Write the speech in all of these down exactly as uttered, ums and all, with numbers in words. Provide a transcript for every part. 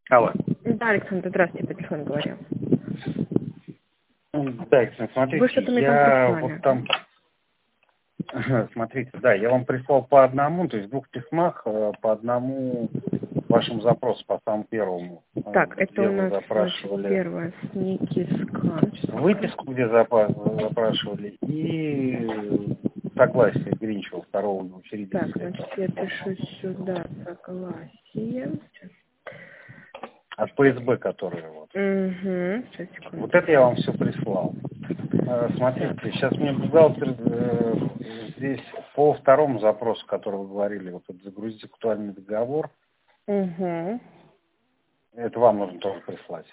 Алло. Да, Александр, здравствуйте, по телефону говорю. Да, Александр, смотрите, Вы что-то мне там я прислали. вот там, смотрите, да, я вам прислал по одному, то есть в двух письмах э, по одному вашему запросу, по самому первому, э, Так, это где у вы нас, значит, запрашивали первое, сники скан. выписку, где запа- запрашивали, и согласие Гринчева, второго Так, учредителя. значит, я пишу сюда согласие. От ПСБ, которые вот. Угу, сейчас, секунду. Вот это я вам все прислал. Э, Смотрите, Так. сейчас мне бухгалтер э, здесь по второму запросу, который вы говорили, вот это загрузить актуальный договор, Угу. это вам нужно тоже прислать.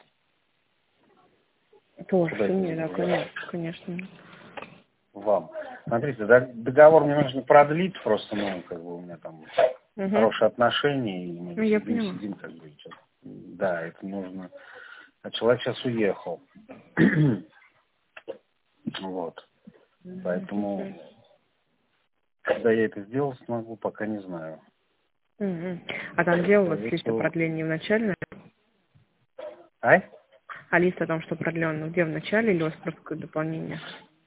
Тоже, Куда это мне, да, загружать? конечно, конечно. Вам. Смотрите, дог- договор мне нужно продлить, просто, ну, как бы у меня там Угу. хорошие отношения, и мы Ну, я сидим, поняла. сидим, как бы, и чё-то. Да, это нужно. А человек сейчас уехал. Вот. Поэтому, когда я это сделал, смогу, пока не знаю. Угу. А там где у вас лист о Советую- продлении в начале? Ай? А лист о том, что продлен, где в начале или у вас просто какое-то дополнение?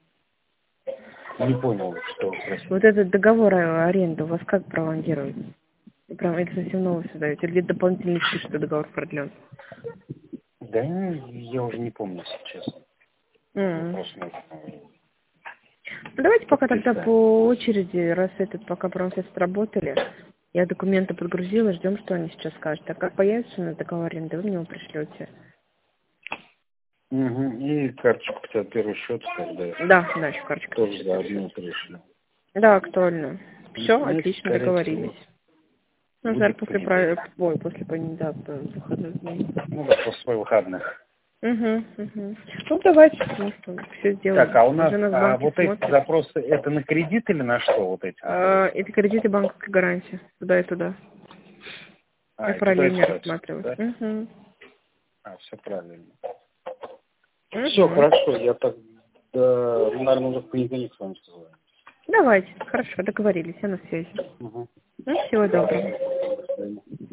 Не понял, что вы спросили. Вот этот договор о аренде у вас как пролонгируется? Прям это совсем новое создаете? Или где-то дополнительно листы, что договор продлен? Да не, я уже не помню, если честно. М. Вопрос нужно Ну, давайте пока тогда подписать. по очереди, раз этот пока процесс отработали, я документы подгрузила, ждем, что они сейчас скажут. А как появится на договор аренды, вы мне его пришлете. Угу. И карточку пятьдесят первый счет тогда Да, да, еще карточка. тоже заодно пришли. Да, актуально. Все, Ну, это, отлично, скорее договорились. всего, Ну, жаль, будет после про... понедельник. Ой, после понедельника, да, выходных дней. Ну да, после выходных. Угу, угу. Ну, давайте, ну что, все сделаем. Так, а у нас, Уже нас в а банке вот эти смотрят. запросы, это на кредит или на что вот эти А, запросы? это кредиты банковской гарантии. Туда и туда. А, Я и туда и параллельно туда всё, рассматриваю. да? Угу. А, все правильно. Все, Угу. хорошо, я так, да, ну, наверное, уже в понедельник с вами созвоню. Давайте, хорошо, договорились, я на связи. Угу. Ну, всего доброго. До свидания.